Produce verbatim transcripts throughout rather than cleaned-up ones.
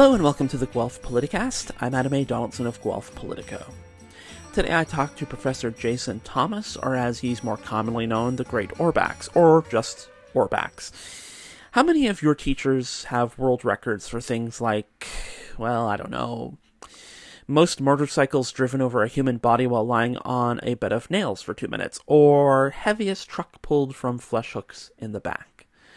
Hello and welcome to the Guelph Politicast. I'm Adam A. Donaldson of Guelph Politico. Today I talked to Professor Jason Thomas, or as he's more commonly known, the Great Orbax, or just Orbax. How many of your teachers have world records for things like, well, I don't know, most motorcycles driven over a human body while lying on a bed of nails for two minutes, or heaviest truck pulled from flesh hooks in the back?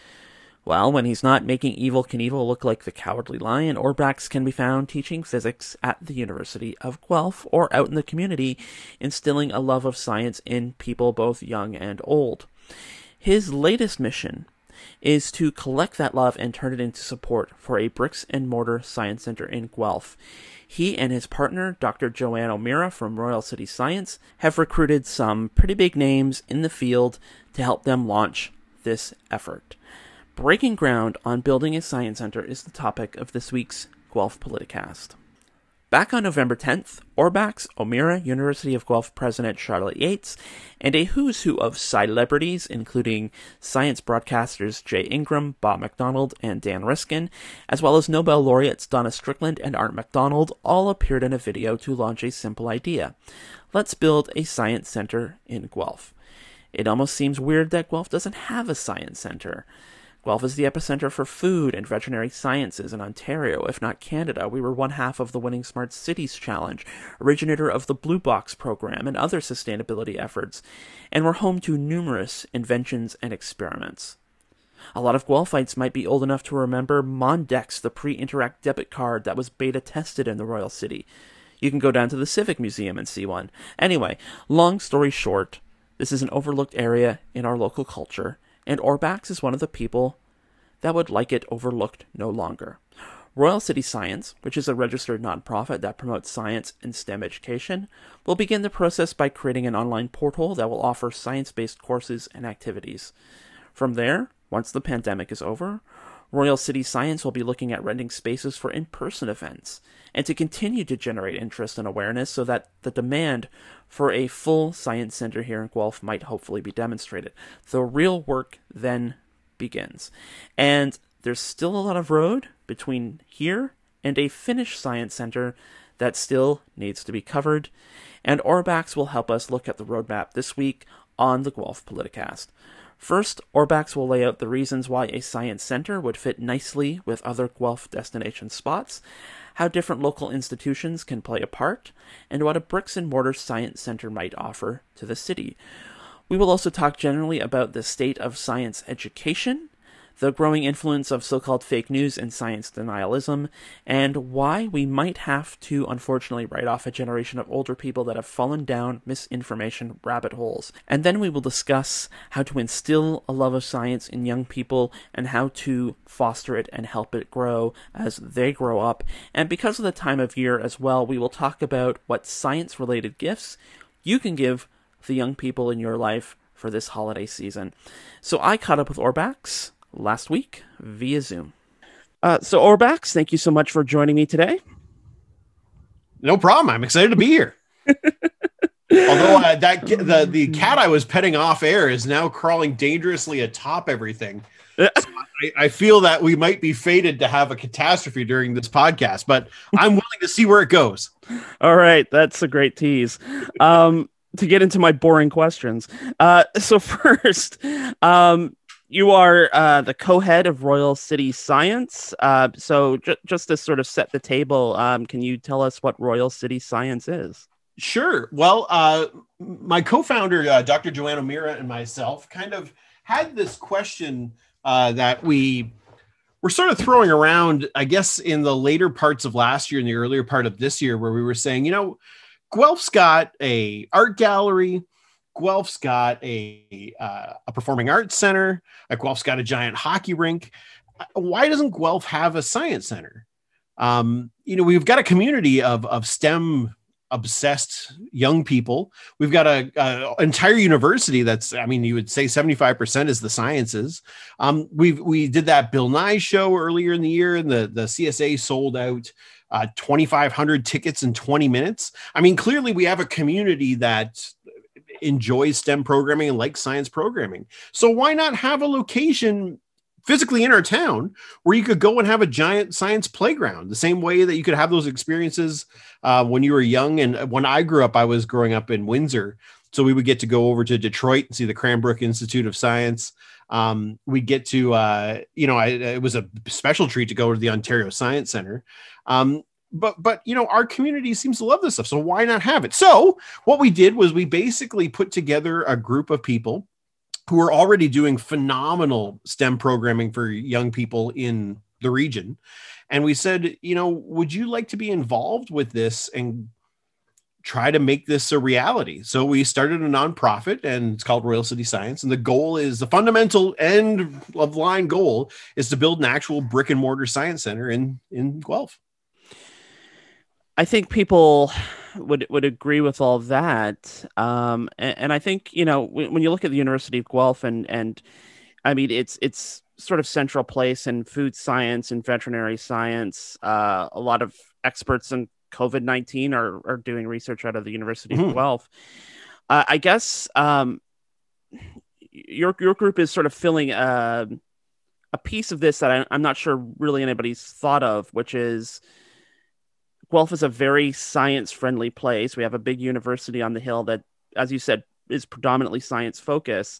Well, when he's not making Evel Knievel look like the Cowardly Lion, Orbax can be found teaching physics at the University of Guelph or out in the community, instilling a love of science in people both young and old. His latest mission is to collect that love and turn it into support for a bricks and mortar science center in Guelph. He and his partner, Doctor Joanne O'Meara from Royal City Science, have recruited some pretty big names in the field to help them launch this effort. Breaking ground on building a science center is the topic of this week's Guelph Politicast. Back on November tenth, Orbax, O'Meara, University of Guelph President Charlotte Yates, and a who's who of celebrities, including science broadcasters Jay Ingram, Bob McDonald, and Dan Riskin, as well as Nobel laureates Donna Strickland and Art McDonald, all appeared in a video to launch a simple idea. Let's build a science center in Guelph. It almost seems weird that Guelph doesn't have a science center. Guelph is the epicenter for food and veterinary sciences in Ontario, if not Canada. We were one half of the Winning Smart Cities Challenge, originator of the Blue Box program and other sustainability efforts, and we're home to numerous inventions and experiments. A lot of Guelphites might be old enough to remember Mondex, the pre-Interact debit card that was beta tested in the Royal City. You can go down to the Civic Museum and see one. Anyway, long story short, this is an overlooked area in our local culture, and Orbax is one of the people that would like it overlooked no longer. Royal City Science, which is a registered nonprofit that promotes science and STEM education, will begin the process by creating an online portal that will offer science-based courses and activities. From there, once the pandemic is over, Royal City Science will be looking at renting spaces for in-person events, and to continue to generate interest and awareness so that the demand for a full science center here in Guelph might hopefully be demonstrated. The real work then begins. And there's still a lot of road between here and a finished science center that still needs to be covered, and Orbax will help us look at the roadmap this week on the Guelph Politicast. First, Orbax will lay out the reasons why a science center would fit nicely with other Guelph destination spots, how different local institutions can play a part, and what a bricks-and-mortar science center might offer to the city. We will also talk generally about the state of science education, the growing influence of so-called fake news and science denialism, and why we might have to, unfortunately, write off a generation of older people that have fallen down misinformation rabbit holes. And then we will discuss how to instill a love of science in young people and how to foster it and help it grow as they grow up. And because of the time of year as well, we will talk about what science-related gifts you can give the young people in your life for this holiday season. So I caught up with Orbax last week via Zoom. Uh, so Orbax, thank you so much for joining me today. No problem. I'm excited to be here. Although uh, that the the cat I was petting off air is now crawling dangerously atop everything. So I, I feel that we might be fated to have a catastrophe during this podcast, but I'm willing to see where it goes. All right, that's a great tease. Um, to get into my boring questions. Uh, so first, um, you are uh, the co-head of Royal City Science. Uh, so ju- just to sort of set the table, um, can you tell us what Royal City Science is? Sure. Well, uh, my co-founder, uh, Doctor Joanne O'Meara, and myself kind of had this question uh, that we were sort of throwing around, I guess, in the later parts of last year and the earlier part of this year, where we were saying, you know, Guelph's got a art gallery. Guelph's got a uh, a performing arts center. Uh, Guelph's got a giant hockey rink. Why doesn't Guelph have a science center? Um, you know, we've got a community of of STEM obsessed young people. We've got a, a entire university that's, I mean, you would say seventy-five percent is the sciences. Um, we we did that Bill Nye show earlier in the year, and the the C S A sold out uh, twenty-five hundred tickets in twenty minutes. I mean, clearly we have a community that enjoys STEM programming and likes science programming. So why not have a location physically in our town where you could go and have a giant science playground, the same way that you could have those experiences uh, when you were young. And when I grew up, I was growing up in Windsor. So we would get to go over to Detroit and see the Cranbrook Institute of Science. Um, we get to, uh, you know, I, it was a special treat to go to the Ontario Science Center. Um, but, but, you know, our community seems to love this stuff. So why not have it? So what we did was we basically put together a group of people who are already doing phenomenal STEM programming for young people in the region. And we said, you know, would you like to be involved with this and try to make this a reality? So we started a nonprofit, and it's called Royal City Science. And the goal is, the fundamental end of line goal is to build an actual brick and mortar science center in, in Guelph. I think people would would agree with all of that. Um, and, and I think, you know, when, when you look at the University of Guelph, and, and I mean, it's, it's sort of central place in food science and veterinary science. Uh, a lot of experts in COVID nineteen are, are doing research out of the University mm-hmm. of Guelph. Uh, I guess um, your, your group is sort of filling a, a piece of this that I, I'm not sure really anybody's thought of, which is, Guelph is a very science-friendly place. We have a big university on the hill that, as you said, is predominantly science-focused.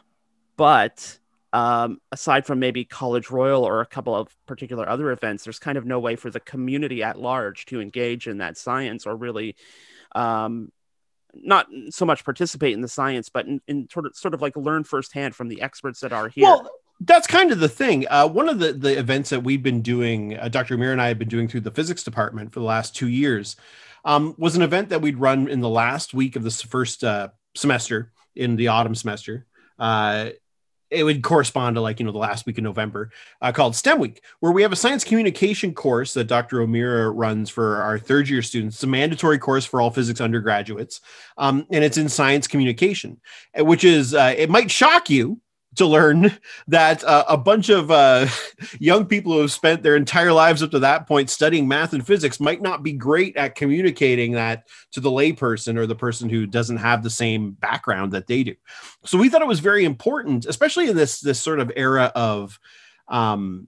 But um, aside from maybe College Royal or a couple of particular other events, there's kind of no way for the community at large to engage in that science, or really um, not so much participate in the science, but in, in sort of sort of like learn firsthand from the experts that are here. Well, that's kind of the thing. Uh, one of the, the events that we've been doing, uh, Doctor Amir and I have been doing through the physics department for the last two years, um, was an event that we'd run in the last week of this first uh, semester, in the autumn semester. Uh, it would correspond to, like, you know, the last week of November, uh, called STEM Week, where we have a science communication course that Doctor O'Meara runs for our third year students. It's a mandatory course for all physics undergraduates. Um, and it's in science communication, which is, uh, it might shock you to learn that uh, a bunch of uh, young people who have spent their entire lives up to that point studying math and physics might not be great at communicating that to the layperson or the person who doesn't have the same background that they do. So we thought it was very important, especially in this, this sort of era of, um,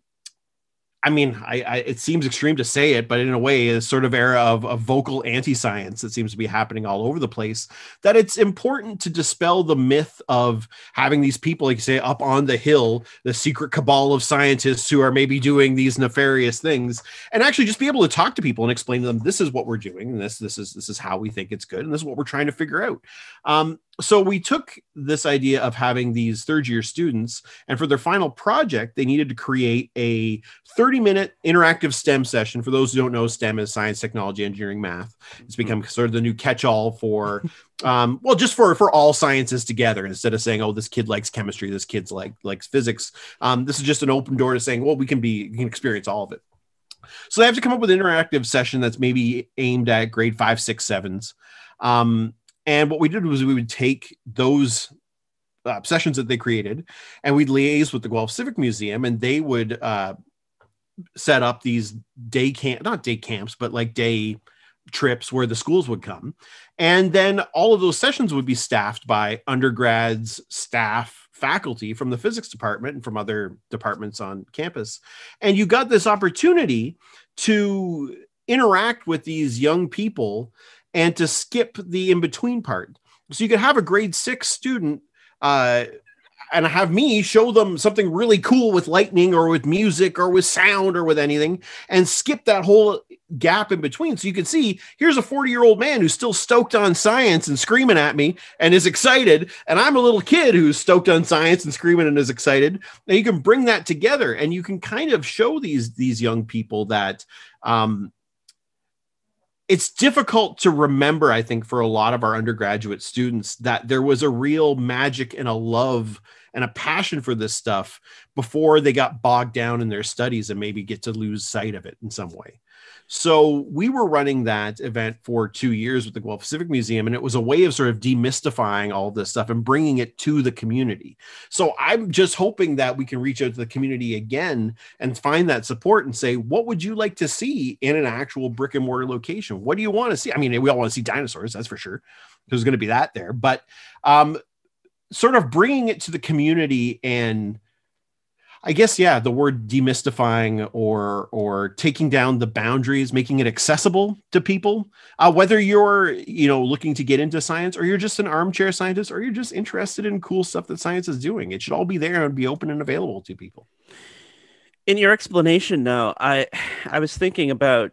I mean, I, I, it seems extreme to say it, but in a way, a sort of era of, of vocal anti-science that seems to be happening all over the place, that it's important to dispel the myth of having these people, like you say, up on the hill, the secret cabal of scientists who are maybe doing these nefarious things, and actually just be able to talk to people and explain to them, this is what we're doing, and this, this is, this is how we think it's good, and this is what we're trying to figure out. Um, So we took this idea of having these third year students, and for their final project, they needed to create a thirty minute interactive STEM session. For those who don't know, STEM is science, technology, engineering, math. It's become sort of the new catch-all for, um, well, just for, for all sciences together, instead of saying, oh, this kid likes chemistry, this kid's like, likes physics. Um, this is just an open door to saying, well, we can be, we can experience all of it. So they have to come up with an interactive session that's maybe aimed at grade five, six, sevens. Um, And what we did was we would take those uh, sessions that they created, and we'd liaise with the Guelph Civic Museum, and they would uh, set up these day camp, not day camps, but like day trips where the schools would come. And then all of those sessions would be staffed by undergrads, staff, faculty from the physics department and from other departments on campus. And you got this opportunity to interact with these young people and to skip the in-between part. So you could have a grade six student uh, and have me show them something really cool with lightning or with music or with sound or with anything, and skip that whole gap in between. So you can see, here's a forty-year-old man who's still stoked on science and screaming at me and is excited, and I'm a little kid who's stoked on science and screaming and is excited. And you can bring that together, and you can kind of show these, these young people that um, it's difficult to remember, I think, for a lot of our undergraduate students, that there was a real magic and a love and a passion for this stuff before they got bogged down in their studies and maybe get to lose sight of it in some way. So we were running that event for two years with the Guelph Civic Museum, and it was a way of sort of demystifying all this stuff and bringing it to the community. So I'm just hoping that we can reach out to the community again and find that support and say, what would you like to see in an actual brick and mortar location? What do you want to see? I mean, we all want to see dinosaurs, that's for sure. There's going to be that there, but um, sort of bringing it to the community. And I guess, yeah, the word demystifying or or taking down the boundaries, making it accessible to people, uh, whether you're, you know, looking to get into science or you're just an armchair scientist or you're just interested in cool stuff that science is doing. It should all be there and be open and available to people. In your explanation, though, I I was thinking about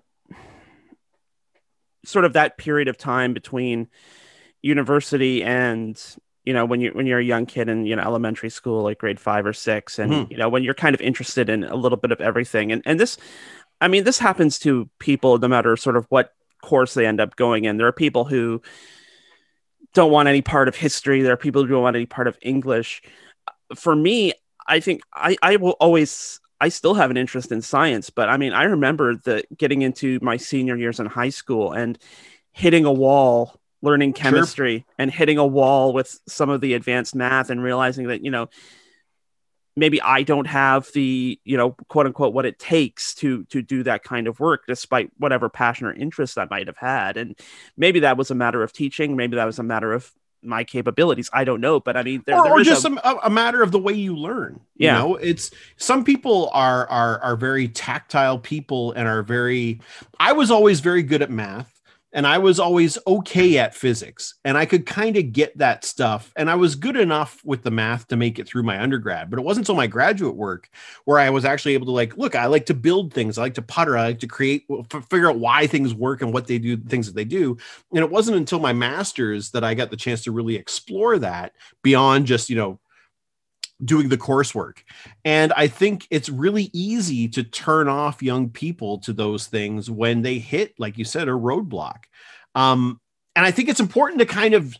sort of that period of time between university and, you know, when you when you're a young kid in, you know, elementary school, like grade five or six, and Mhm. you know, when you're kind of interested in a little bit of everything. And and this, I mean, this happens to people no matter sort of what course they end up going in. There are people who don't want any part of history. There are people who don't want any part of English. For me, I think I, I will always, I still have an interest in science, but I mean, I remember the getting into my senior years in high school and hitting a wall, learning Sure. chemistry and hitting a wall with some of the advanced math and realizing that, you know, maybe I don't have the, you know, quote unquote, what it takes to, to do that kind of work, despite whatever passion or interest I might have had. And maybe that was a matter of teaching. Maybe that was a matter of my capabilities. I don't know. But I mean, there, or, there or is just a, a, a matter of the way you learn. You Yeah. know, it's some people are are are very tactile people and are very. I was always very good at math. And I was always okay at physics, and I could kind of get that stuff. And I was good enough with the math to make it through my undergrad, but it wasn't until my graduate work where I was actually able to like, look, I like to build things. I like to putter. I like to create, f- figure out why things work and what they do, things that they do. And it wasn't until my master's that I got the chance to really explore that beyond just, you know, doing the coursework. And I think it's really easy to turn off young people to those things when they hit, like you said, a roadblock. Um, and I think it's important to kind of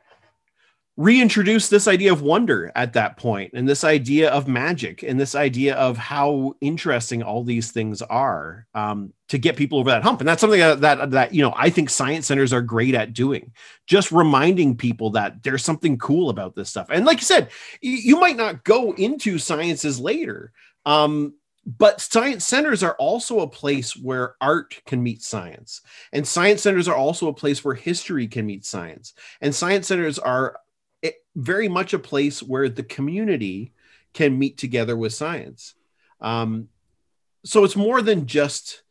reintroduce this idea of wonder at that point, and this idea of magic, and this idea of how interesting all these things are, um, to get people over that hump. And that's something that, that, that, you know, I think science centers are great at doing, just reminding people that there's something cool about this stuff. And like you said, you, you might not go into sciences later, um, but science centers are also a place where art can meet science. And science centers are also a place where history can meet science. And science centers are it, very much a place where the community can meet together with science. Um, so it's more than just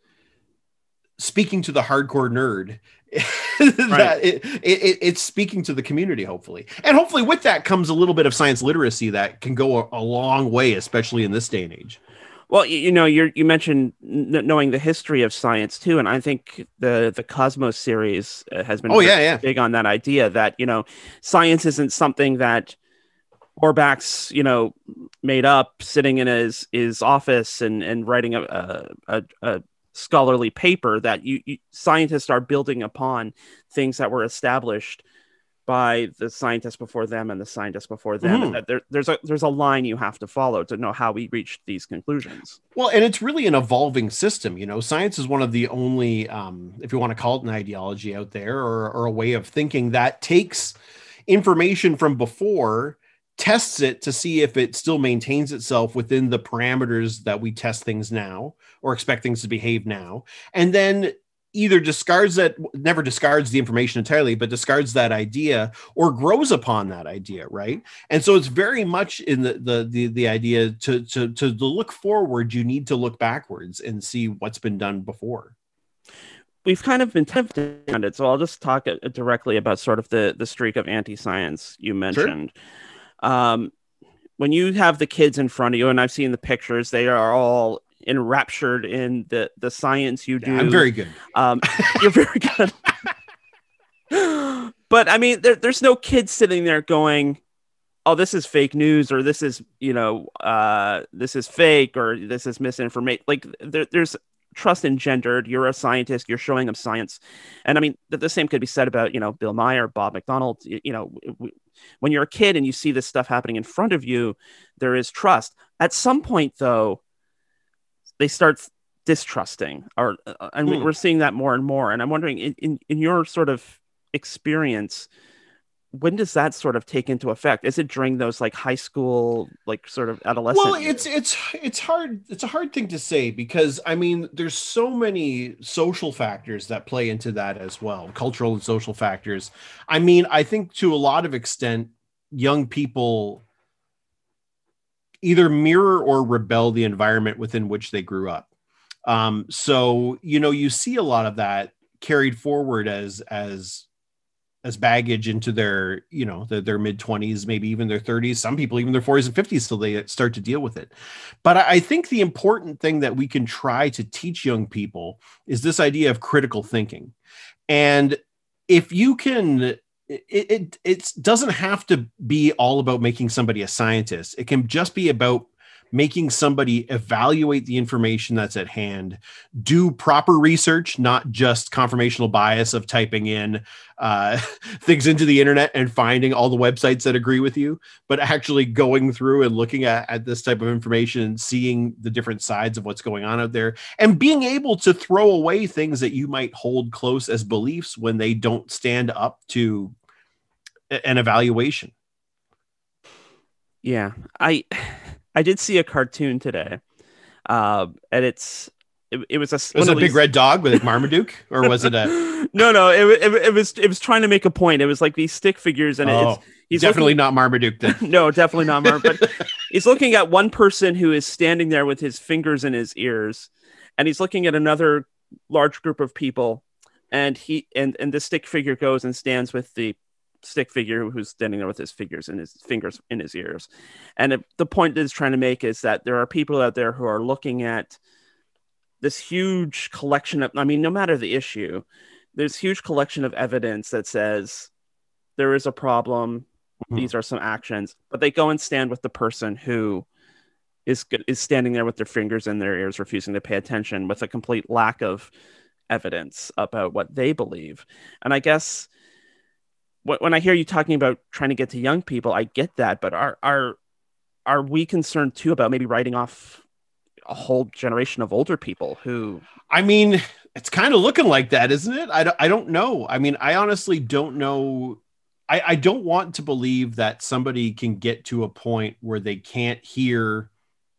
speaking to the hardcore nerd. that Right. it, it, it's speaking to the community, hopefully. And hopefully with that comes a little bit of science literacy that can go a, a long way, especially in this day and age. Well, you, you know, you you mentioned n- knowing the history of science too, and I think the the Cosmos series uh, has been Oh, very yeah, yeah. big on that idea that, you know, science isn't something that Orbach's, you know, made up sitting in his his office and and writing a a, a, a scholarly paper. That you, you scientists are building upon things that were established by the scientists before them and the scientists before them, Mhm. and that there, there's a there's a line you have to follow to know how we reached these conclusions. Well, and it's really an evolving system. You know, science is one of the only, um, if you want to call it an ideology out there, or, or a way of thinking that takes information from before, tests it to see if it still maintains itself within the parameters that we test things now or expect things to behave now. And then either discards that, never discards the information entirely, but discards that idea or grows upon that idea, right? And so it's very much in the the the, the idea to, to to to look forward, you need to look backwards and see what's been done before. We've kind of been tempted around it, so I'll just talk uh, directly about sort of the the streak of anti-science you mentioned. Um, when you have the kids in front of you, and I've seen the pictures, they are all enraptured in the the science you do. Yeah, I'm very good. Um, you're very good. But I mean, there, there's no kid sitting there going, "Oh, this is fake news," or "This is, you know, uh, this is fake," or "This is misinformation." Like there, there's trust engendered. You're a scientist. You're showing them science, and I mean, the, the same could be said about, you know, Bill Maher, Bob McDonald. You, you know, w- when you're a kid and you see this stuff happening in front of you, there is trust. At some point, though, they start distrusting, or uh, and Hmm. we're seeing that more and more. And I'm wondering, in, in, in your sort of experience, when does that sort of take into effect? Is it during those like high school, like sort of adolescent Well, years? it's it's it's hard. It's a hard thing to say because I mean, there's so many social factors that play into that as well, cultural and social factors. I mean, I think to a lot of extent, young people either mirror or rebel the environment within which they grew up. Um, so, you know, you see a lot of that carried forward as, as, as baggage into their, you know, their, their mid twenties, maybe even their thirties, some people, even their forties and fifties till they start to deal with it. But I think the important thing that we can try to teach young people is this idea of critical thinking. And if you can, it, it, it doesn't have to be all about making somebody a scientist. It can just be about making somebody evaluate the information that's at hand, do proper research, not just confirmational bias of typing in uh, things into the internet and finding all the websites that agree with you, but actually going through and looking at, at this type of information and seeing the different sides of what's going on out there, and being able to throw away things that you might hold close as beliefs when they don't stand up to an evaluation. Yeah, I... I did see a cartoon today, uh, and it's it, it was a was it a big red dog with a Marmaduke, or was it a no no it, it, it was it was trying to make a point. It was like these stick figures, and oh, it's he's definitely looking... not Marmaduke then. No, definitely not Marmaduke. But he's looking at one person who is standing there with his fingers in his ears, and he's looking at another large group of people, and he and and the stick figure goes and stands with the stick figure who's standing there with his fingers and his fingers in his ears. And it, the point that it's trying to make is that there are people out there who are looking at this huge collection of, I mean, no matter the issue, there's huge collection of evidence that says there is a problem. Mm-hmm. These are some actions, but they go and stand with the person who is is standing there with their fingers in their ears, refusing to pay attention, with a complete lack of evidence about what they believe. And I guess when I hear you talking about trying to get to young people, I get that, but are are are we concerned too about maybe writing off a whole generation of older people who? I mean, it's kind of looking like that, isn't it? I don't, I don't know. I mean, I honestly don't know. I, I don't want to believe that somebody can get to a point where they can't hear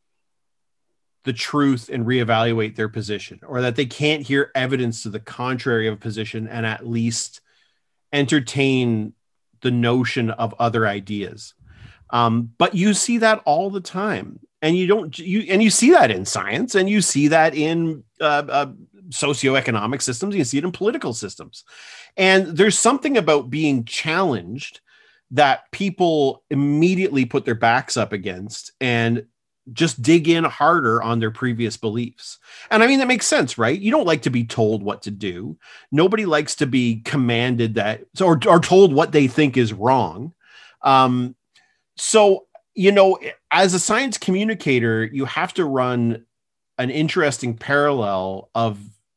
the truth and reevaluate their position, or that they can't hear evidence to the contrary of a position and at least entertain the notion of other ideas. Um, but you see that all the time, and you don't, you, and you see that in science, and you see that in uh, uh, socioeconomic systems. You see it in political systems. And there's something about being challenged that people immediately put their backs up against and just dig in harder on their previous beliefs. And I mean, that makes sense, right? You don't like to be told what to do. Nobody likes to be commanded that, or, or told what they think is wrong. Um, so, you know, as a science communicator, you have to run an interesting parallel of,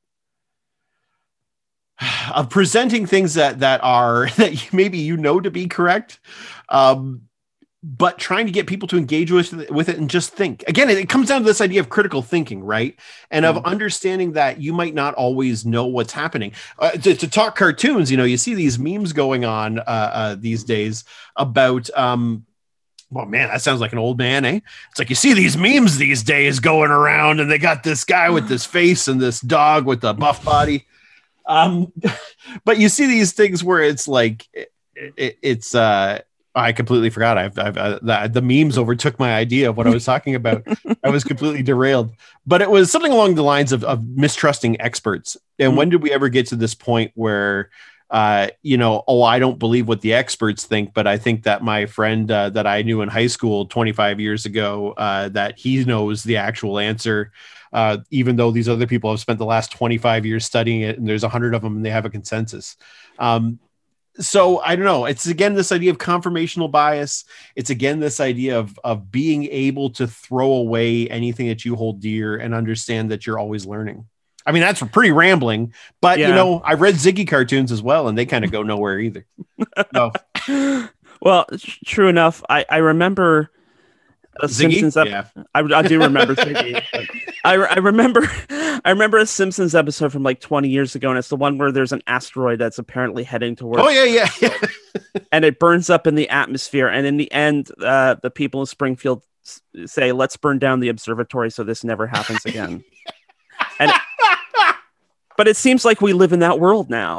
of presenting things that, that are, that maybe you know to be correct, um, but trying to get people to engage with, with it and just think. Again, it, it comes down to this idea of critical thinking, right? And of mm-hmm. understanding that you might not always know what's happening. Uh, to, to talk cartoons, you know, you see these memes going on uh, uh, these days about, um, well, man, that sounds like an old man, eh? It's like you see these memes these days going around, and they got this guy with this face and this dog with the buff body. Um, but you see these things where it's like, it, it, it's, uh, I completely forgot. I've, I've uh, the, the memes overtook my idea of what I was talking about. I was completely derailed, but it was something along the lines of, of mistrusting experts. And mm-hmm. when did we ever get to this point where, uh, you know, oh, I don't believe what the experts think, but I think that my friend uh, that I knew in high school twenty-five years ago, uh, that he knows the actual answer, uh, even though these other people have spent the last twenty-five years studying it, and there's a hundred of them and they have a consensus. Um, So I don't know. It's again, this idea of confirmational bias. It's again, this idea of, of being able to throw away anything that you hold dear and understand that you're always learning. I mean, that's pretty rambling, but yeah. you know, I read Ziggy cartoons as well, and they kind of go nowhere either. No. Well, true enough. I, I remember a Ziggy? Simpsons ep- yeah. I, I do remember Ziggy. I, I remember I remember a Simpsons episode from like twenty years ago, and it's the one where there's an asteroid that's apparently heading towards. Oh yeah, yeah, yeah. And it burns up in the atmosphere, and in the end, uh, the people in Springfield say, "Let's burn down the observatory so this never happens again." and it, but it seems like we live in that world now.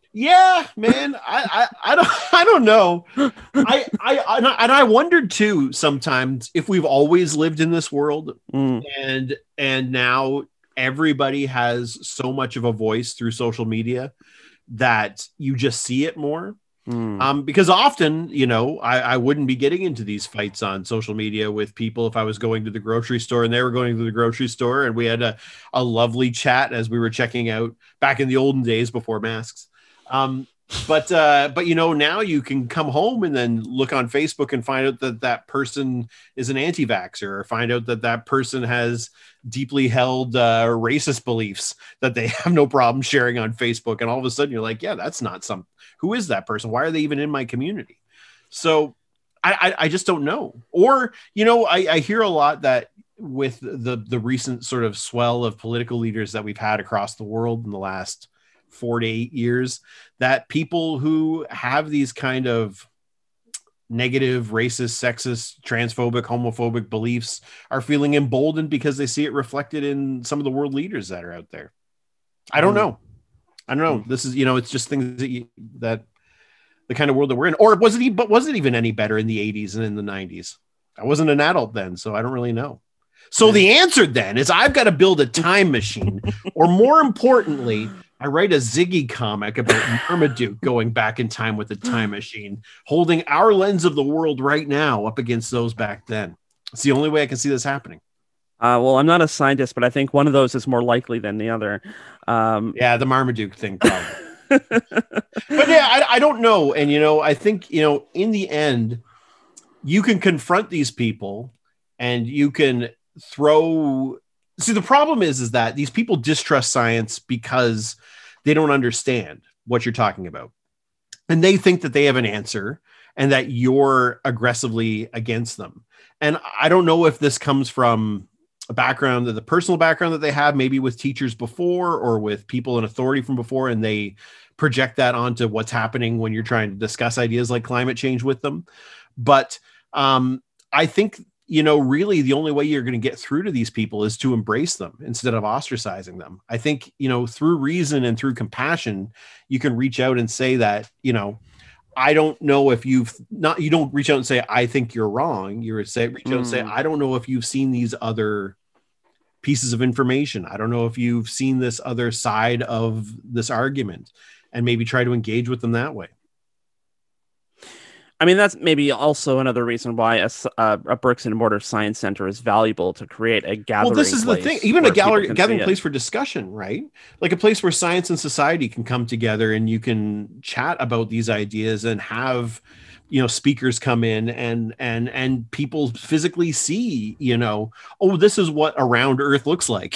Yeah, man. I, I, I don't I don't know. I, I and I and I wondered too sometimes if we've always lived in this world, Mm. and and now everybody has so much of a voice through social media that you just see it more. Mm. Um, because often, you know, I, I wouldn't be getting into these fights on social media with people if I was going to the grocery store and they were going to the grocery store and we had a, a lovely chat as we were checking out back in the olden days before masks. Um, but, uh, but, you know, now you can come home and then look on Facebook and find out that that person is an anti-vaxxer, or find out that that person has deeply held uh, racist beliefs that they have no problem sharing on Facebook. And all of a sudden you're like, yeah, that's not some, who is that person? Why are they even in my community? So I, I, I just don't know. Or, you know, I, I hear a lot that with the, the recent sort of swell of political leaders that we've had across the world in the last four to eight years, that people who have these kind of negative, racist, sexist, transphobic, homophobic beliefs are feeling emboldened because they see it reflected in some of the world leaders that are out there. I don't know. I don't know. This is, you know, it's just things that you, that the kind of world that we're in. Or was it, but was it even any better in the eighties and in the nineties? I wasn't an adult then, so I don't really know. So the answer then is I've got to build a time machine, or more importantly, I write a Ziggy comic about Marmaduke going back in time with a time machine, holding our lens of the world right now up against those back then. It's the only way I can see this happening. Uh, well, I'm not a scientist, but I think one of those is more likely than the other. Um, yeah, the Marmaduke thing, probably. But yeah, I, I don't know. And, you know, I think, you know, in the end, you can confront these people and you can throw. See, the problem is, is that these people distrust science because they don't understand what you're talking about. And they think that they have an answer and that you're aggressively against them. And I don't know if this comes from a background, the personal background that they have, maybe with teachers before or with people in authority from before, and they project that onto what's happening when you're trying to discuss ideas like climate change with them. But um, I think, you know, really the only way you're going to get through to these people is to embrace them instead of ostracizing them. I think, you know, through reason and through compassion, you can reach out and say that, you know, I don't know if you've not, you don't reach out and say, I think you're wrong. You say, reach out mm. and say, I don't know if you've seen these other pieces of information. I don't know if you've seen this other side of this argument, and maybe try to engage with them that way. I mean, that's maybe also another reason why a, uh, a bricks and mortar science center is valuable to create a gathering. Well, this is the thing, even a gallery, gathering place for discussion, right? Like a place where science and society can come together and you can chat about these ideas and have, you know, speakers come in and, and, and people physically see, you know, oh, this is what a round Earth looks like.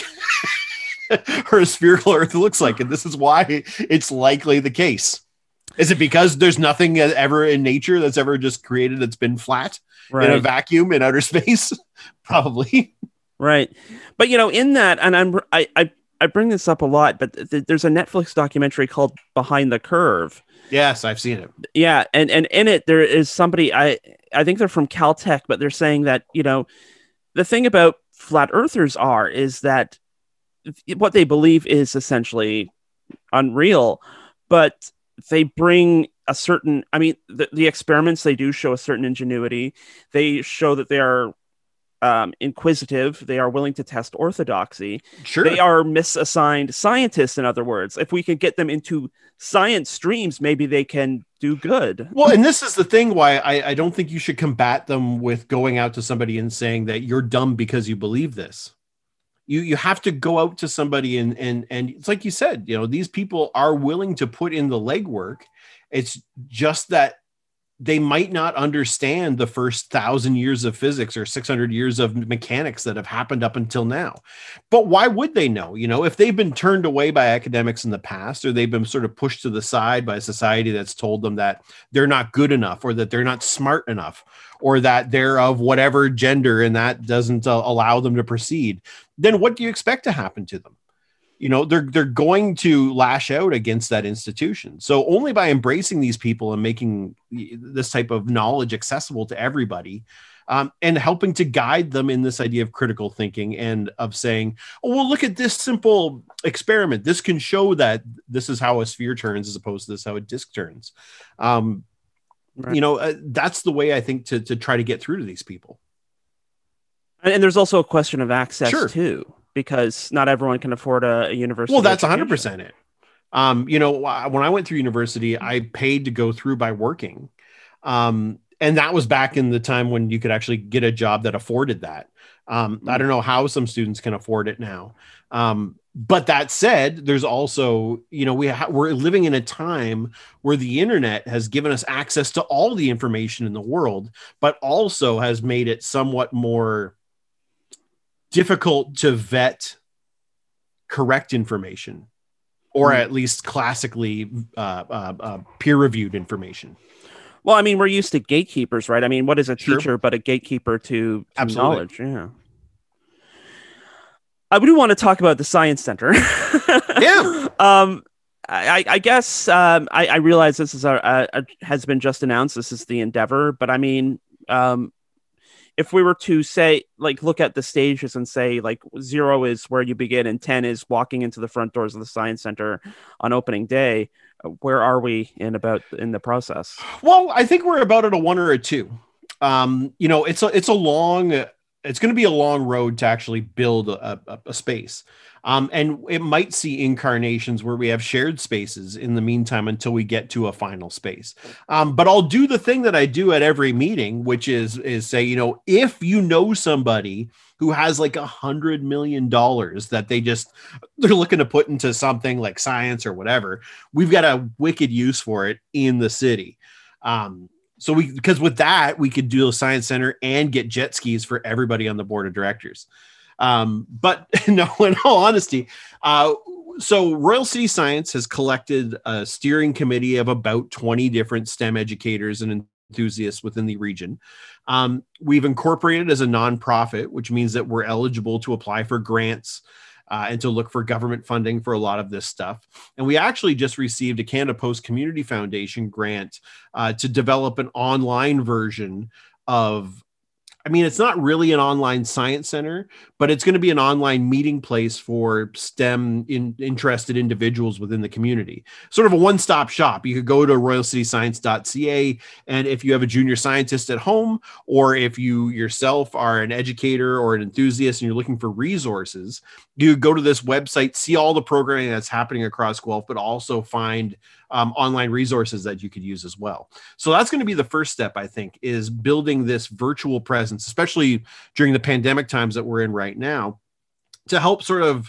Or a spherical Earth looks like, and this is why it's likely the case. Is it because there's nothing ever in nature that's ever just created that's been flat right. in a vacuum in outer space? Probably. Right. But, you know, in that, and I'm, I, I, I bring this up a lot, but th- there's a Netflix documentary called Behind the Curve. Yes, I've seen it. Yeah. And, and in it, there is somebody, I, I think they're from Caltech, but they're saying that, you know, the thing about flat earthers are, is that what they believe is essentially unreal, but they bring a certain, I mean, the, the experiments they do show a certain ingenuity. They show that they are um, inquisitive. They are willing to test orthodoxy. Sure. They are misassigned scientists, in other words. If we can get them into science streams, maybe they can do good. Well, and this is the thing why I, I don't think you should combat them with going out to somebody and saying that you're dumb because you believe this. You you have to go out to somebody and and and it's like you said, you know, these people are willing to put in the legwork. It's just that they might not understand the first thousand years of physics or six hundred years of mechanics that have happened up until now. But why would they know? You know, if they've been turned away by academics in the past, or they've been sort of pushed to the side by a society that's told them that they're not good enough, or that they're not smart enough, or that they're of whatever gender and that doesn't uh, allow them to proceed, then what do you expect to happen to them? You know, they're they're going to lash out against that institution. So only by embracing these people and making this type of knowledge accessible to everybody, um, and helping to guide them in this idea of critical thinking and of saying, oh, well, look at this simple experiment. This can show that this is how a sphere turns as opposed to this how a disc turns. Um, right. You know, uh, that's the way I think to, to try to get through to these people. And, and there's also a question of access sure. too, because not everyone can afford a, a university. Well, that's education. one hundred percent it. Um, you know, when I went through university, I paid to go through by working. Um, and that was back in the time when you could actually get a job that afforded that. Um, I don't know how some students can afford it now. Um, but that said, there's also, you know, we ha- we're living in a time where the internet has given us access to all the information in the world, but also has made it somewhat more difficult to vet correct information, or mm-hmm. at least classically uh, uh, uh, peer-reviewed information. Well, I mean, we're used to gatekeepers, right? I mean, what is a sure. teacher but a gatekeeper to, to Absolutely. knowledge? Yeah. I do want to talk about the Science Center. yeah. Um, I, I guess um, I, I realize this is a, a, a has been just announced. This is the Endeavor, but I mean, um, if we were to say, like, look at the stages and say, like, zero is where you begin and ten is walking into the front doors of the Science Center on opening day, where are we in about in the process? Well, I think we're about at a one or a two. Um, you know, it's a it's a long, it's going to be a long road to actually build a, a, a space. Um, and it might see incarnations where we have shared spaces in the meantime until we get to a final space. Um, but I'll do the thing that I do at every meeting, which is is say, you know, if you know somebody who has like a hundred million dollars that they just they're looking to put into something like science or whatever, we've got a wicked use for it in the city. Um, so we because with that we could do a science center and get jet skis for everybody on the board of directors. Um, but no, in all honesty, uh, so Royal City Science has collected a steering committee of about twenty different STEM educators and enthusiasts within the region. Um, we've incorporated as a nonprofit, which means that we're eligible to apply for grants uh, and to look for government funding for a lot of this stuff. And we actually just received a Canada Post Community Foundation grant uh, to develop an online version of I mean, it's not really an online science center, but it's going to be an online meeting place for STEM in, interested individuals within the community. Sort of a one-stop shop. You could go to royal city science dot c a, and if you have a junior scientist at home, or if you yourself are an educator or an enthusiast and you're looking for resources, you go to this website, see all the programming that's happening across Guelph, but also find Um, online resources that you could use as well. So that's going to be the first step, I think, is building this virtual presence, especially during the pandemic times that we're in right now, to help sort of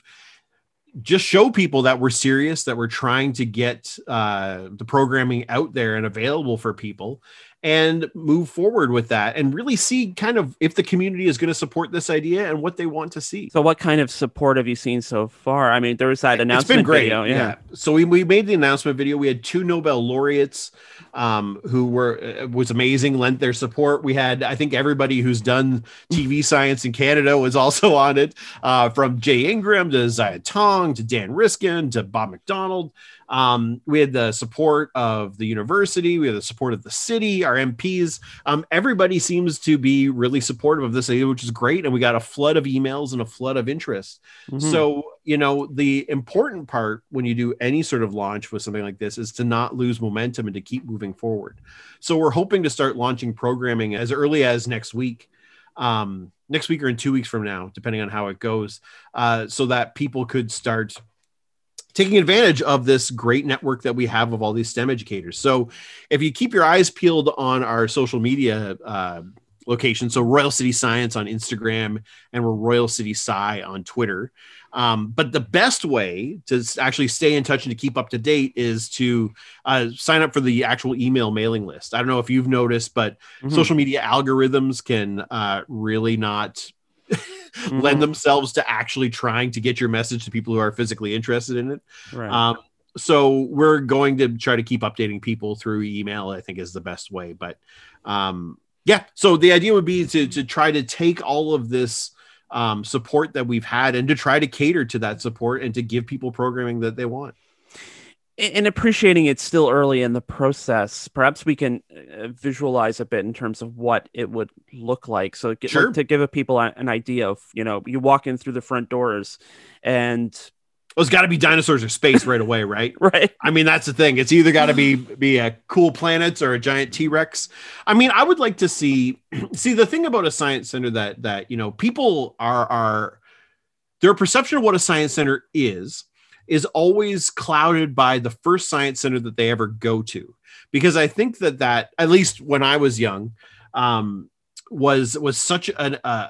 just show people that we're serious, that we're trying to get uh, the programming out there and available for people, and move forward with that and really see kind of if the community is going to support this idea and what they want to see. So what kind of support have you seen so far? I mean, there was that announcement it's been great. video. Yeah. yeah. So we, we made the announcement video. We had two Nobel laureates um, who were, uh, was amazing, lent their support. We had, I think everybody who's done T V science in Canada was also on it, uh, from Jay Ingram to Zaya Tong to Dan Riskin to Bob McDonald. Um, we had the support of the university. We had the support of the city, our M Ps. Um, everybody seems to be really supportive of this idea, which is great. And we got a flood of emails and a flood of interest. Mm-hmm. So, you know, the important part when you do any sort of launch with something like this is to not lose momentum and to keep moving forward. So we're hoping to start launching programming as early as next week. Um, next week or in two weeks from now, depending on how it goes, uh, so that people could start taking advantage of this great network that we have of all these STEM educators. So if you keep your eyes peeled on our social media uh, location, so Royal City Science on Instagram, and we're Royal City Sci on Twitter. Um, but the best way to actually stay in touch and to keep up to date is to uh, sign up for the actual email mailing list. I don't know if you've noticed, but mm-hmm. social media algorithms can uh, really not mm-hmm. lend themselves to actually trying to get your message to people who are physically interested in it. Right. Um, so we're going to try to keep updating people through email, I think is the best way. But um, yeah, so the idea would be to, to try to take all of this um, support that we've had and to try to cater to that support and to give people programming that they want. And appreciating it's still early in the process, perhaps we can uh, visualize a bit in terms of what it would look like. So get, like, Sure. to give people an idea of, you know, you walk in through the front doors and Well, it's got to be dinosaurs or space right away, right? right. I mean, that's the thing. It's either got to be be a cool planets or a giant T-Rex. I mean, I would like to see see the thing about a science center that that you know people are are their perception of what a science center is is always clouded by the first science center that they ever go to, because I think that that at least when I was young um, was was such an uh,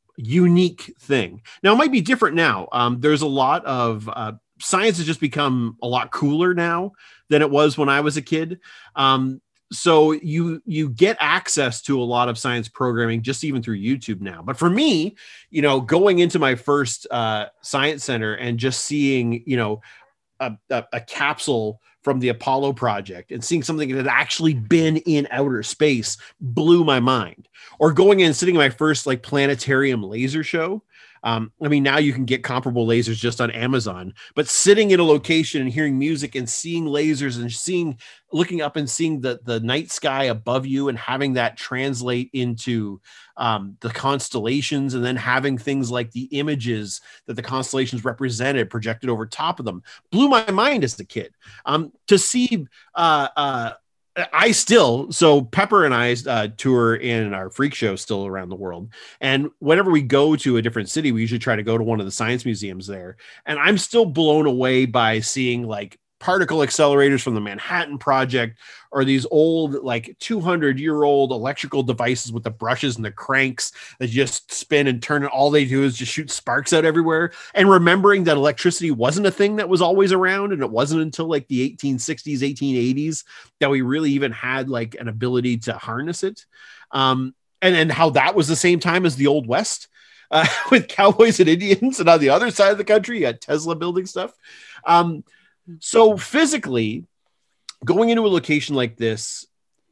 unique thing. Now it might be different now. Um, there's a lot of uh, science has just become a lot cooler now than it was when I was a kid. Um, so you you get access to a lot of science programming just even through YouTube now. But for me, you know, going into my first uh, science center and just seeing, you know, a, a, a capsule from the Apollo project and seeing something that had actually been in outer space blew my mind. Or going in and sitting in my first like planetarium laser show. Um, I mean, now you can get comparable lasers just on Amazon, but sitting in a location and hearing music and seeing lasers and seeing, looking up and seeing the, the night sky above you and having that translate into um, the constellations, and then having things like the images that the constellations represented projected over top of them blew my mind as a kid. Um, to see uh, uh, I still, so Pepper and I uh, tour in our freak show still around the world. And whenever we go to a different city, we usually try to go to one of the science museums there. And I'm still blown away by seeing like particle accelerators from the Manhattan Project, or these old, like two hundred year old electrical devices with the brushes and the cranks that just spin and turn. And all they do is just shoot sparks out everywhere. And remembering that electricity wasn't a thing that was always around. And it wasn't until like the eighteen sixties, eighteen eighties that we really even had like an ability to harness it. Um, and, and how that was the same time as the Old West uh, with cowboys and Indians. And on the other side of the country, you had Tesla building stuff. Um, So physically, going into a location like this,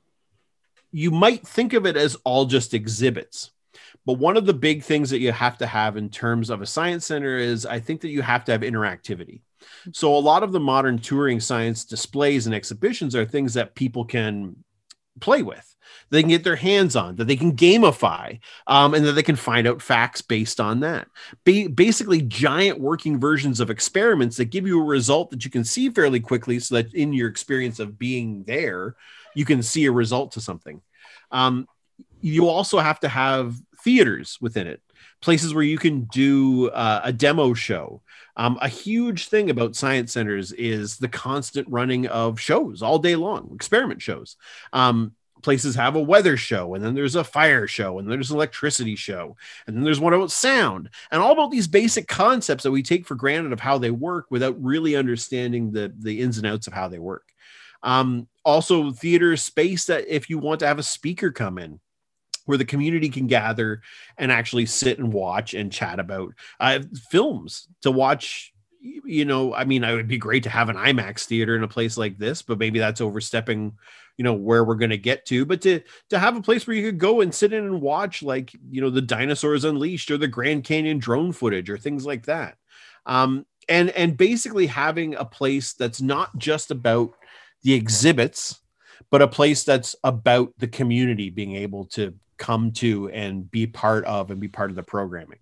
you might think of it as all just exhibits. But one of the big things that you have to have in terms of a science center is, I think that you have to have interactivity. So a lot of the modern touring science displays and exhibitions are things that people can play with, they can get their hands on, that they can gamify, um, and that they can find out facts based on that. Ba- basically, giant working versions of experiments that give you a result that you can see fairly quickly, so that in your experience of being there, you can see a result to something. Um, you also have to have theaters within it, places where you can do uh, a demo show. Um, a huge thing about science centers is the constant running of shows all day long, experiment shows. Um, places have a weather show, and then there's a fire show, and there's an electricity show, and then there's one about sound, and all about these basic concepts that we take for granted of how they work without really understanding the, the ins and outs of how they work. Um, also, theater space that if you want to have a speaker come in, where the community can gather and actually sit and watch and chat about uh, films to watch. You know, I mean, it would be great to have an IMAX theater in a place like this, but maybe that's overstepping, you know, where we're going to get to. But to to have a place where you could go and sit in and watch, like, you know, the Dinosaurs Unleashed or the Grand Canyon drone footage or things like that. Um, and and basically having a place that's not just about the exhibits, but a place that's about the community being able to come to and be part of and be part of the programming.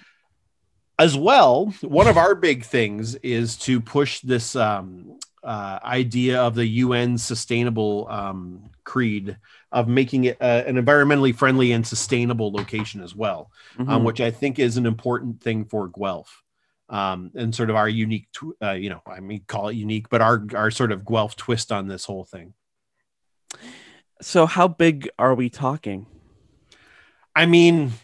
As well, one of our big things is to push this um, uh, idea of the U N sustainable um, creed of making it uh, an environmentally friendly and sustainable location as well, mm-hmm. um, which I think is an important thing for Guelph. Um, and sort of our unique, tw- uh, you know, I mean, call it unique, but our, our sort of Guelph twist on this whole thing. So how big are we talking? I mean,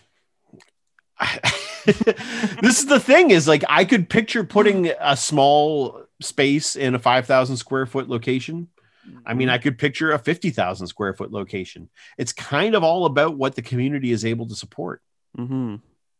this is the thing is like, I could picture putting a small space in a five thousand square foot location. I mean, I could picture a fifty thousand square foot location. It's kind of all about what the community is able to support. Mm-hmm.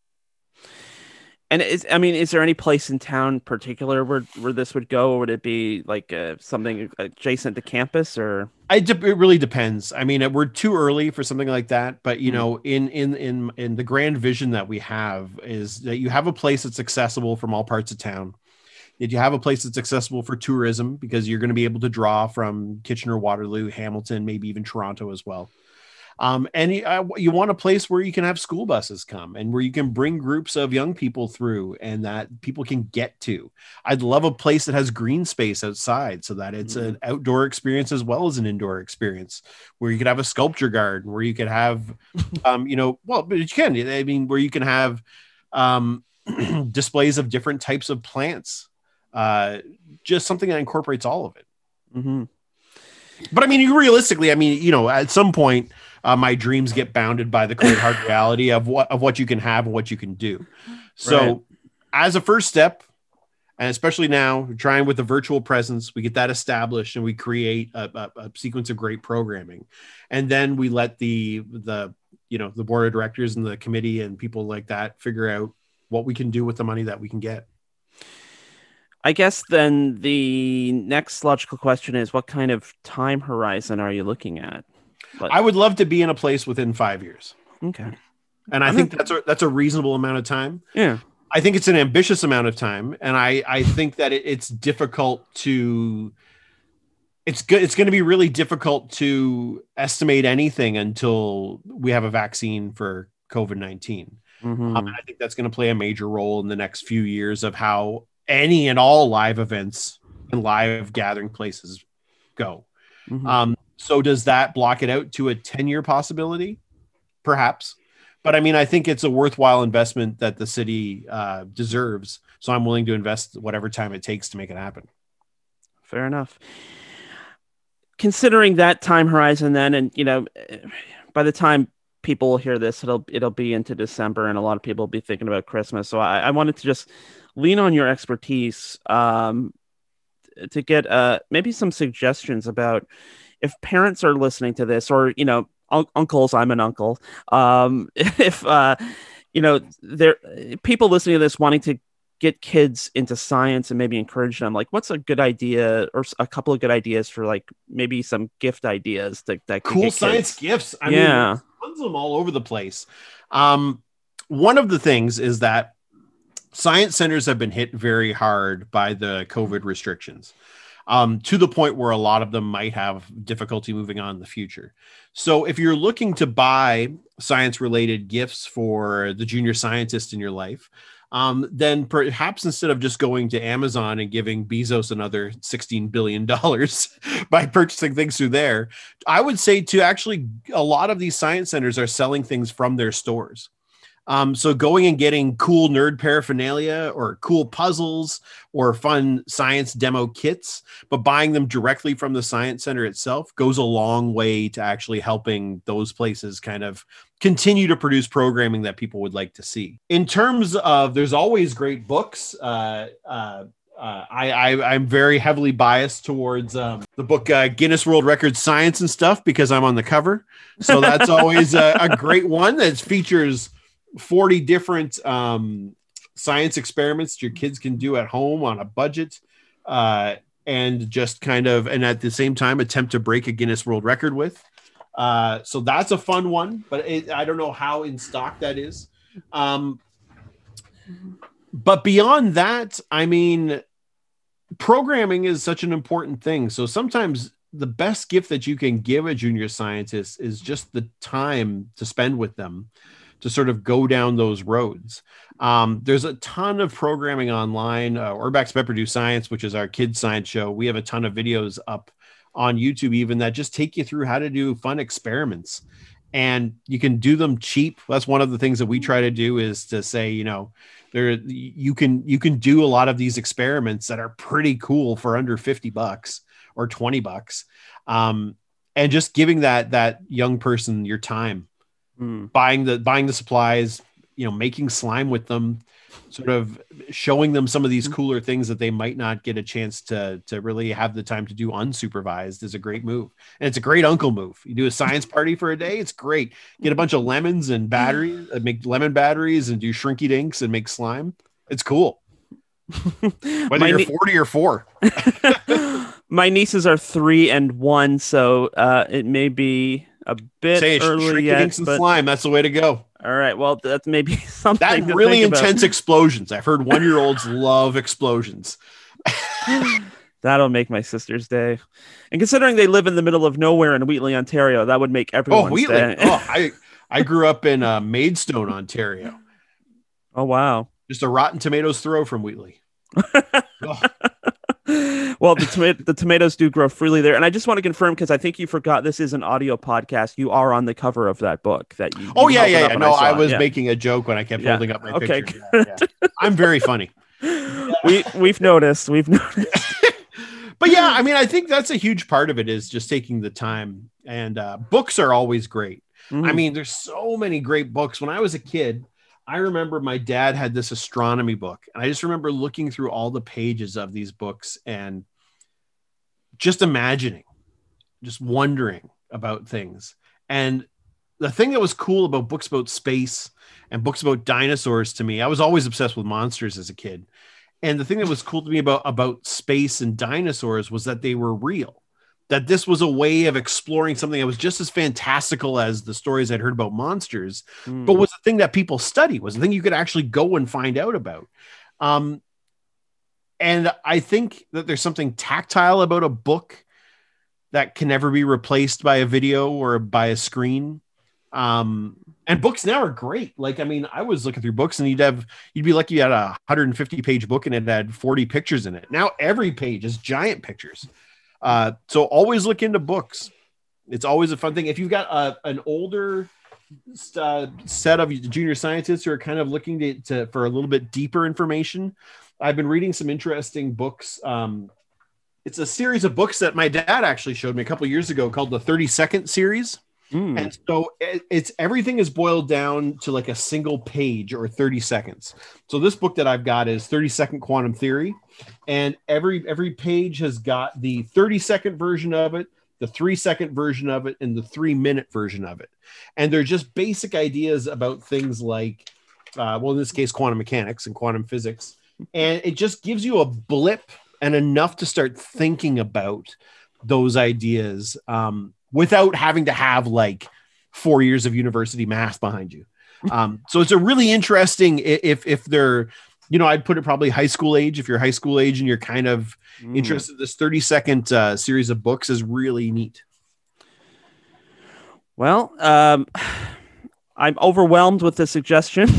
And is, I mean, is there any place in town in particular where, where this would go? Or would it be like uh, something adjacent to campus, or? I de- it really depends. I mean, we're too early for something like that, but you mm. know, in, in, in, in the grand vision that we have is that you have a place that's accessible from all parts of town. Did you have a place that's accessible for tourism because you're going to be able to draw from Kitchener, Waterloo, Hamilton, maybe even Toronto as well. Um, and you, uh, you want a place where you can have school buses come and where you can bring groups of young people through and that people can get to. I'd love a place that has green space outside so that it's mm-hmm. an outdoor experience as well as an indoor experience, where you could have a sculpture garden, where you could have, um, you know, well, but you can, I mean, where you can have um, displays of different types of plants, uh, just something that incorporates all of it. Mm-hmm. But I mean, you realistically, I mean, you know, at some point, Uh, my dreams get bounded by the cold hard reality of what of what you can have and what you can do. So right. as a first step, and especially now, we're trying with the virtual presence, we get that established and we create a, a, a sequence of great programming. And then we let the, the, you know, the board of directors and the committee and people like that figure out what we can do with the money that we can get. I guess then the next logical question is, what kind of time horizon are you looking at? But I would love to be in a place within five years. Okay. And I, I think that's a, that's a reasonable amount of time. Yeah. I think it's an ambitious amount of time. And I, I think that it, it's difficult to, it's good. It's going to be really difficult to estimate anything until we have a vaccine for COVID nineteen. Mm-hmm. Um, and I think that's going to play a major role in the next few years of how any and all live events and live gathering places go. Mm-hmm. Um, So does that block it out to a ten-year possibility? Perhaps. But I mean, I think it's a worthwhile investment that the city uh, deserves. So I'm willing to invest whatever time it takes to make it happen. Fair enough. Considering that time horizon then, and, you know, by the time people will hear this, it'll it'll be into December and a lot of people will be thinking about Christmas. So I, I wanted to just lean on your expertise um, to get uh, maybe some suggestions about if parents are listening to this, or, you know, un- uncles, I'm an uncle. Um, if, uh, you know, there people listening to this wanting to get kids into science and maybe encourage them, like, what's a good idea or a couple of good ideas for, like, maybe some gift ideas that, that cool science kids. Gifts. I yeah. mean, there's tons of them all over the place. Um, one of the things is that science centers have been hit very hard by the COVID restrictions. Um, to the point where a lot of them might have difficulty moving on in the future. So if you're looking to buy science-related gifts for the junior scientist in your life, um, then perhaps instead of just going to Amazon and giving Bezos another sixteen billion dollars by purchasing things through there, I would say to actually, a lot of these science centers are selling things from their stores. Um, so going and getting cool nerd paraphernalia or cool puzzles or fun science demo kits, but buying them directly from the science center itself goes a long way to actually helping those places kind of continue to produce programming that people would like to see. In terms of, there's always great books. Uh, uh, Uh, I, I, I'm very heavily biased towards um, the book uh, Guinness World Records Science and Stuff because I'm on the cover. So that's always a, a great one that features forty different um, science experiments that your kids can do at home on a budget uh, and just kind of, and at the same time, attempt to break a Guinness World Record with. Uh, so that's a fun one, but it, I don't know how in stock that is. Um, but beyond that, I mean, programming is such an important thing. So sometimes the best gift that you can give a junior scientist is just the time to spend with them to sort of go down those roads. Um, there's a ton of programming online. Uh, Urbac's Pepper Do Science, which is our kids science show. We have a ton of videos up on YouTube even that just take you through how to do fun experiments. And you can do them cheap. That's one of the things that we try to do is to say, you know, there you can you can do a lot of these experiments that are pretty cool for under fifty bucks or twenty bucks. Um, and just giving that that young person your time. Mm. buying the buying the supplies, you know, making slime with them, sort of showing them some of these cooler things that they might not get a chance to to really have the time to do unsupervised is a great move. And it's a great uncle move. You do a science party for a day, it's great. Get a bunch of lemons and batteries, uh, make lemon batteries and do shrinky dinks and make slime. It's cool. Whether you're ne- forty or four. My nieces are three and one, so uh, it may be a bit Say early yet, and but... slime. That's the way to go. All right. Well, that's maybe something. That really intense explosions. I've heard one-year-olds love explosions. That'll make my sister's day. And considering they live in the middle of nowhere in Wheatley, Ontario, that would make everyone's oh, Wheatley. day. oh, I, I grew up in uh, Maidstone, Ontario. Oh, wow. Just a Rotten Tomatoes throw from Wheatley. oh. Well, the, toma- the tomatoes do grow freely there. And I just want to confirm, because I think you forgot this is an audio podcast. You are on the cover of that book. that you. Oh, you yeah, yeah, yeah. No, I, I was yeah. making a joke when I kept yeah. holding up my okay, picture. Yeah, yeah. I'm very funny. we, we've noticed. We've noticed. But yeah, I mean, I think that's a huge part of it is just taking the time. And uh, books are always great. Mm-hmm. I mean, there's so many great books. When I was a kid, I remember my dad had this astronomy book. And I just remember looking through all the pages of these books and just imagining, just wondering about things. And the thing that was cool about books about space and books about dinosaurs to me, I was always obsessed with monsters as a kid. And the thing that was cool to me about, about space and dinosaurs was that they were real, that this was a way of exploring something that was just as fantastical as the stories I'd heard about monsters, mm. but was a thing that people study, was a thing you could actually go and find out about. Um, and I think that there's something tactile about a book that can never be replaced by a video or by a screen. Um, and books now are great. Like, I mean, I was looking through books and you'd have, you'd be lucky you had a one hundred fifty page book and it had forty pictures in it. Now every page is giant pictures. Uh, so always look into books. It's always a fun thing. If you've got a, an older uh, set of junior scientists who are kind of looking to, to for a little bit deeper information, I've been reading some interesting books. Um, it's a series of books that my dad actually showed me a couple of years ago called the thirty second series. Mm. And so it, it's everything is boiled down to like a single page or thirty seconds. So this book that I've got is thirty second Quantum Theory. And every every page has got the thirty second version of it, the three second version of it, and the three minute version of it. And they're just basic ideas about things like, uh, well, in this case, quantum mechanics and quantum physics. And it just gives you a blip and enough to start thinking about those ideas um, without having to have like four years of university math behind you. Um, so it's a really interesting, if if they're, you know, I'd put it probably high school age. If you're high school age and you're kind of mm. interested, this thirty second uh, series of books is really neat. Well, um, I'm overwhelmed with the suggestion.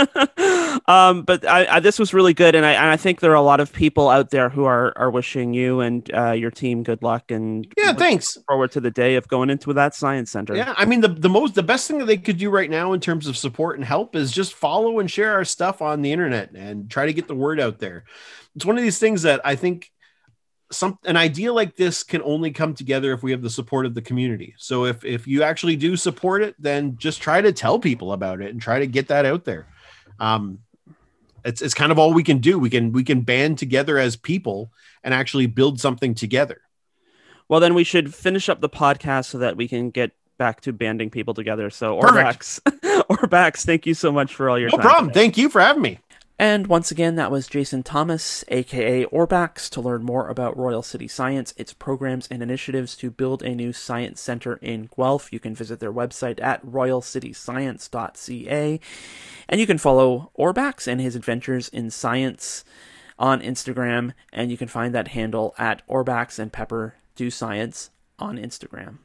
um, but I, I, this was really good. And I, and I think there are a lot of people out there who are, are wishing you and uh, your team good luck. And yeah, thanks. Forward to the day of going into that science center. Yeah. I mean, the, the most, the best thing that they could do right now in terms of support and help is just follow and share our stuff on the internet and try to get the word out there. It's one of these things that I think some, an idea like this can only come together if we have the support of the community. So if, if you actually do support it, then just try to tell people about it and try to get that out there. Um, it's, it's kind of all we can do. We can, we can band together as people and actually build something together. Well, then we should finish up the podcast so that we can get back to banding people together. So Orbax, Orbax, thank you so much for all your no time. No problem. Today. Thank you for having me. And once again, that was Jason Thomas, aka Orbax. To learn more about Royal City Science, its programs and initiatives to build a new science center in Guelph, you can visit their website at royal city science dot c a. And you can follow Orbax and his adventures in science on Instagram, and you can find that handle at Orbax and Pepper Do Science on Instagram.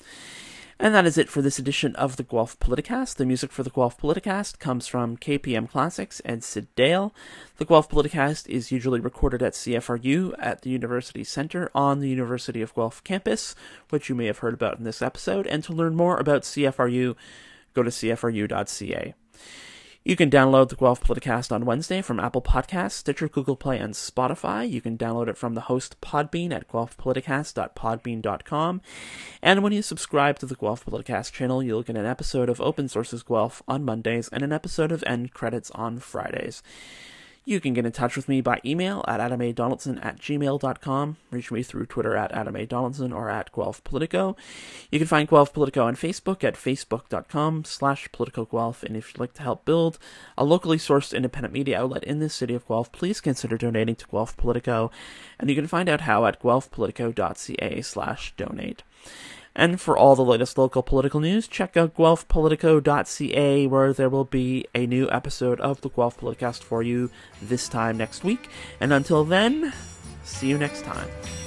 And that is it for this edition of the Guelph Politicast. The music for the Guelph Politicast comes from K P M Classics and Sid Dale. The Guelph Politicast is usually recorded at C F R U at the University Center on the University of Guelph campus, which you may have heard about in this episode. And to learn more about C F R U, go to c f r u dot c a. You can download the Guelph Politicast on Wednesday from Apple Podcasts, Stitcher, Google Play, and Spotify. You can download it from the host Podbean at guelph politicast dot podbean dot com. And when you subscribe to the Guelph Politicast channel, you'll get an episode of Open Sources Guelph on Mondays and an episode of End Credits on Fridays. You can get in touch with me by email at adam a donaldson at gmail dot com. Reach me through Twitter at adam a donaldson or at Guelph Politico. You can find Guelph Politico on Facebook at facebook dot com slash politico guelph. And if you'd like to help build a locally sourced independent media outlet in the city of Guelph, please consider donating to Guelph Politico. And you can find out how at guelph politico dot c a slash donate. And for all the latest local political news, check out guelph politico dot c a, where there will be a new episode of the Guelph Politicast for you this time next week. And until then, See you next time.